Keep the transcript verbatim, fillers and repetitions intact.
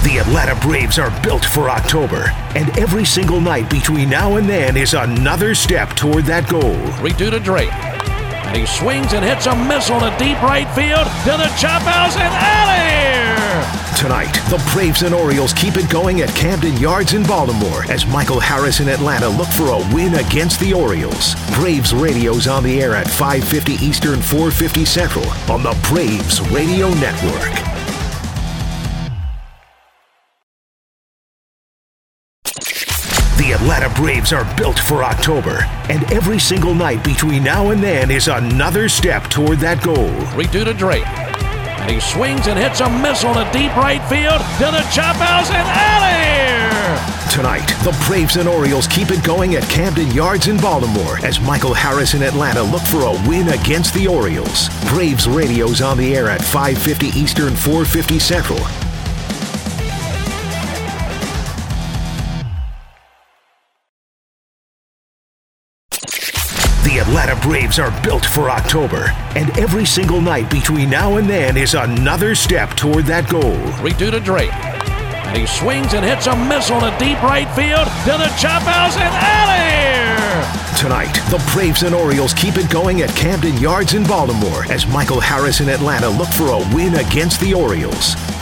The Atlanta Braves are built for October, and every single night between now and then is another step toward that goal. three two to Drake. And he swings and hits a missile to deep right field to the chop house and out of here! Tonight, the Braves and Orioles keep it going at Camden Yards in Baltimore as Michael Harris in Atlanta look for a win against the Orioles. Braves Radio's on the air at five fifty Eastern, four fifty Central on the Braves Radio Network. The Atlanta Braves are built for October, and every single night between now and then is another step toward that goal. three two to Drake. And he swings and hits a missile to deep right field to the chop house and out of here! Tonight, the Braves and Orioles keep it going at Camden Yards in Baltimore as Michael Harris in Atlanta look for a win against the Orioles. Braves Radio's on the air at five fifty Eastern, four fifty Central. The Atlanta Braves are built for October, and every single night between now and then is another step toward that goal. three two to Drake. And he swings and hits a missile to deep right field to the chop house and out of here! Tonight, the Braves and Orioles keep it going at Camden Yards in Baltimore as Michael Harris in Atlanta look for a win against the Orioles.